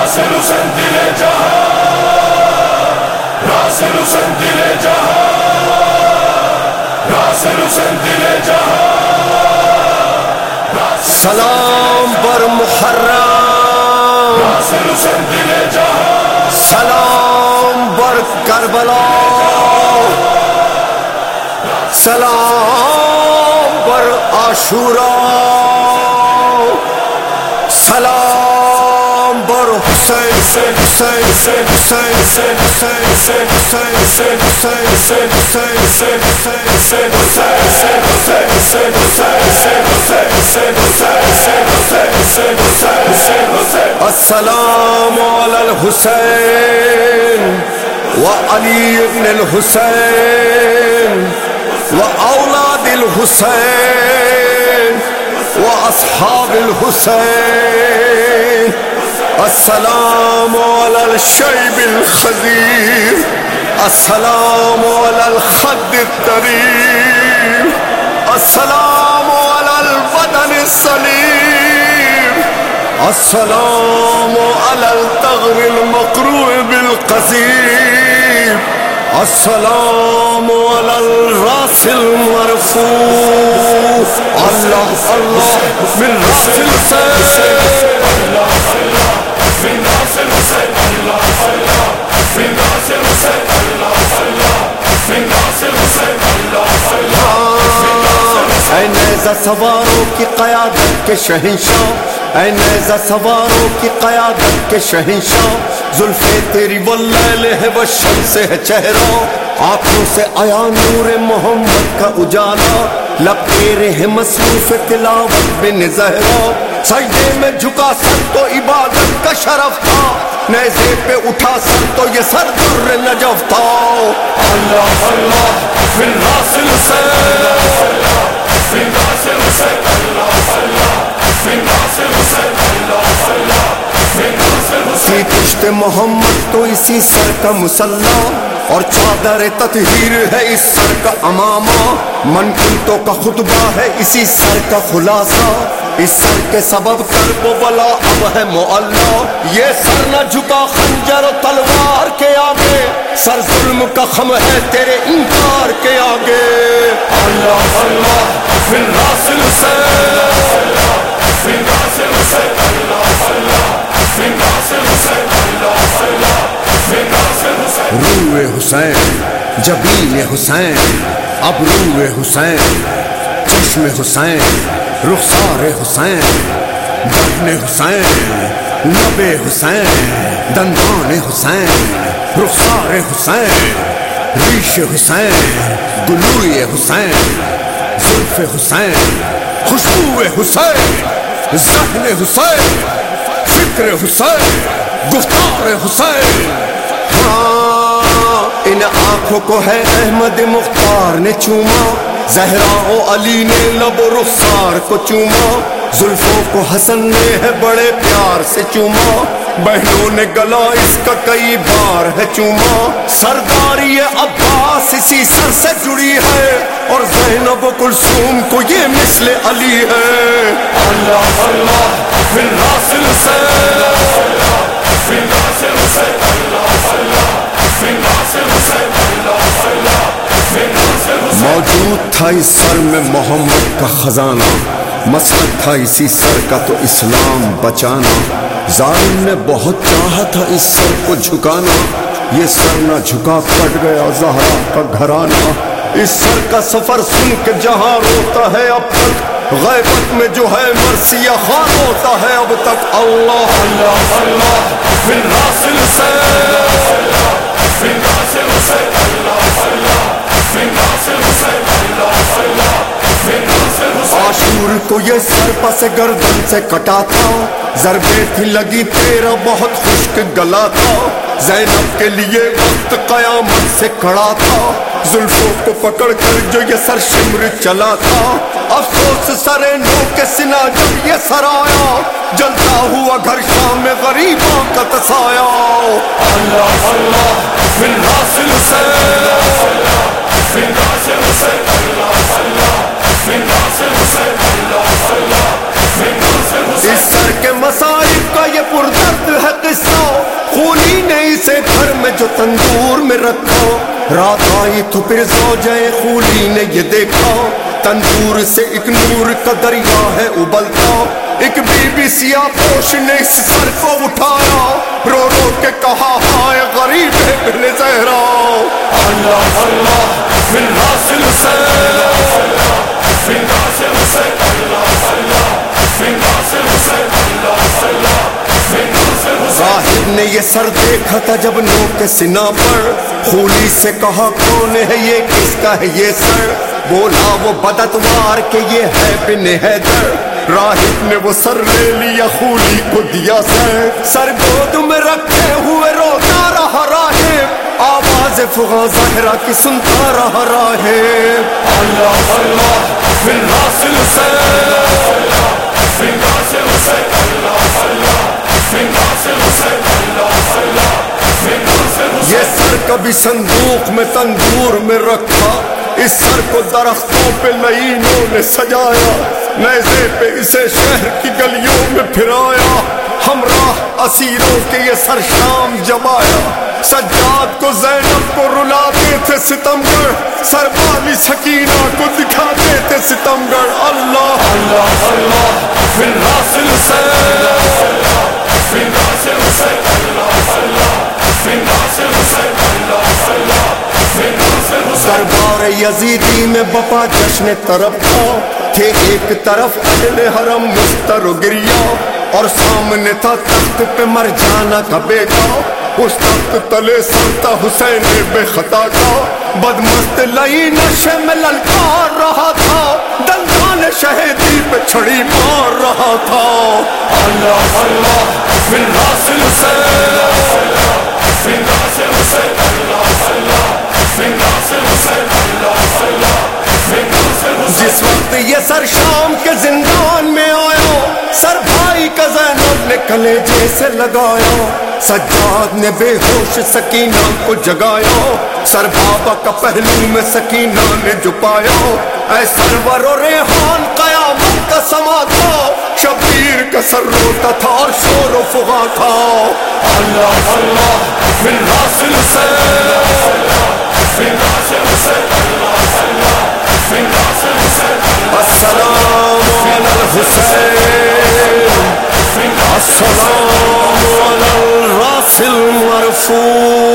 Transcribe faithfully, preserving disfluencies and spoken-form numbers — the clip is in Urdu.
راسل حسین دل جہاں، راسل حسین دل جہاں، راسل حسین دل جہاں. سلام بر محرم، راسل حسین دل جہاں، سلام بر کربلا، سلام بر عاشورا، سلام بر حسین حسین حسین حسین حسین حسین حسین حسین حسین حسین حسین. السلام علی الحسین وعلی ابن الحسین واولاد الحسین واصحاب الحسین. السلام علی الشیب الخضیر، السلام علی الخد الطریر، السلام علی البدن السلیم، السلام علی الثغر المقروع بالقضیب، السلام علی الراس المرفوع. اللہ اللہ من راس الحسین، اللہ اللہ من راس الحسین، اللہ اللہ من راس الحسین، اللہ اللہ من راس الحسین، اللہ اللہ. اے نیزہ سواروں کی قیادت کے شہنشاہ، اے نیزہ سواروں کی قیادت کے شہنشاہ، زلفیں تیری واللیل ہے والشمس ہے چہرہ، آنکھوں سے آیا نور محمد کا اجالا، لب تیرے ہیں مصروف تلاوت بن زہرا، سجدے میں جھکا سر تو عبادت کا شرف تھا، نیزے پہ اٹھا سر تو یہ سر در نجف تھا. اللہ اللہ من راس الحسین، اللہ من راس الحسین، اللہ اللہ من راس الحسین، اللہ اللہ من راس الحسین. اسی پشت محمد تو اسی سر کا مسلح، اور چادر تطہیر ہے اس سر کا امامہ، منقلتوں کا خطبہ ہے اسی سر کا خلاصہ، اس سر کے سبب کرب و بلا اب ہے معلا، یہ سر نہ جھکا خنجر و تلوار کے آگے، سر ظلم کا خم ہے تیرے انکار کے آگے. اللہ اللہ من راس الحسین، اللہ من راس الحسین، اللہ اللہ من راس الحسین، اللہ اللہ من راس الحسین. روح حسین، جبین حسین، ابروح حسین، چشم حسین، رخسار حسین، دہن حسین، لب حسین، دندان حسین، رخسار حسین، ریش حسین، گلوی حسین، زلف حسین، خوشبو حسین، ذہن حسین، فکر حسین، گفتار حسین. ہاں ان آنکھوں کو ہے احمد مختار نے چوما، زہرا و علی نے لب و رخسار کو چوما، زلفوں کو حسن نے ہے بڑے پیار سے چوما، بہنوں نے گلا اس کا کئی بار ہے چوما، سرداری عباس اسی سر سے جڑی ہے، اور زینب و کلثوم کو یہ مثل علی ہے. اللہ اللہ من راس الحسین، اللہ من راس الحسین، اللہ اللہ من راس الحسین، اللہ اللہ من راس الحسین. موجود تھا اس سر میں محمد کا خزانہ، مسلک تھا اسی سر کا تو اسلام بچانا، ظالم نے بہت چاہا تھا اس سر کو جھکانا، یہ سر نہ جھکا کٹ گیا زہرا کا گھرانہ، اس سر کا سفر سن کے جہاں روتا ہے اب تک، غیبت میں جو ہے مرثیہ خان ہوتا ہے اب تک. اللہ اللہ اللہ من راس الحسین، اللہ من راس الحسین، اللہ اللہ من راس الحسین، اللہ اللہ من راس الحسین. عاشور کو یہ سر پس گردن سے کٹا تھا، ضربیں تھی لگی تیرا بہت خشک گلا تھا، زینب کے لیے وقت قیامت سے کھڑا تھا، زلفوں کو پکڑ کر جو یہ سر شمر چلا تھا، افسوس سر نو کے سنا جب یہ سر آیا، جلتا ہوا گھر شام میں غریبوں کا تسایا. اللہ اللہ من راس الحسین، اللہ من راس الحسین، اللہ اللہ من راس الحسین، اللہ اللہ من راس الحسین. اس سر کے مصائب کا یہ پردرد ہے قصہ، تندور میں رکھا. رات آئی تو پھر زوجہ خولی نے یہ دیکھا, تندور سے ایک نور کا دریا ہے ابلتا. ایک بی بی سیاہ پوش نے اس سر کو اٹھایا, رو رو کے کہا ہائے غریب ہے ابن زہرا. اللہ اللہ من راس الحسین, من راس الحسین, اللہ اللہ من راس الحسین, اللہ اللہ من راس الحسین. راہب نے یہ سر دیکھا تھا جب نو کے سنا پر, خولی سے کہا کون ہے یہ, کس کا ہے یہ سر؟ بولا وہ بدتوار کہ یہ ہے بن حیدر. راہب نے وہ سر لے لیا, خولی کو دیا سر. سر گود میں رکھے ہوئے روتا رہا راہب, آواز فغاں زہرا کی سنتا رہا راہب. اللہ اللہ من راس الحسین, من راس الحسین, اللہ اللہ من راس الحسین, اللہ اللہ من راس الحسین. یہ سر کبھی صندوق میں تندور میں رکھا, اس سر کو درختوں پہ لعینوں نے سجایا, نیزے پہ اسے شہر کی گلیوں میں پھرایا. ہمراہ اسیروں کے یہ سر شام جب آیا, سجاد کو زینب کو رلاتے تھے ستمگر, سر والی سکینہ کو دکھاتے تھے ستمگر. اللہ اللہ اللہ من راس الحسین, من راس الحسین, اللہ اللہ من راس الحسین, اللہ اللہ من راس الحسین. دربار یزیدی میں بپا جشن طرب تھا, تھے ایک طرف اہل حرم مستر و گریا, اور سامنے تھا تخت پہ مرجانہ کا بیٹا. اس تخت تلے سرتا حسین بے خطا کا, بدمست لئی نشے میں للکار رہا تھا, دندان شہیدی پہ چھڑی مار رہا تھا. اللہ اللہ من راس الحسین, من راس الحسین, اللہ اللہ من راس الحسین, اللہ اللہ من راس الحسین. جس وقت یہ سر شام کے زندان میں آیا, سر بھائی کا زینب نے کلیجے سے لگایا. سجاد نے بے ہوش سکینہ کو جگایا, سر بابا کا پہلو میں سکینہ نے جھکایا. اے سرور و ریحان قیامت کا سما تھا, شبیر کا سر روتا تھا اور شور و فغاں تھا. اللہ اللہ من راس الحسین, من راس الحسین, اللہ اللہ من راس الحسین. السلام علی الحسین, السلام علی الراس المرفوع.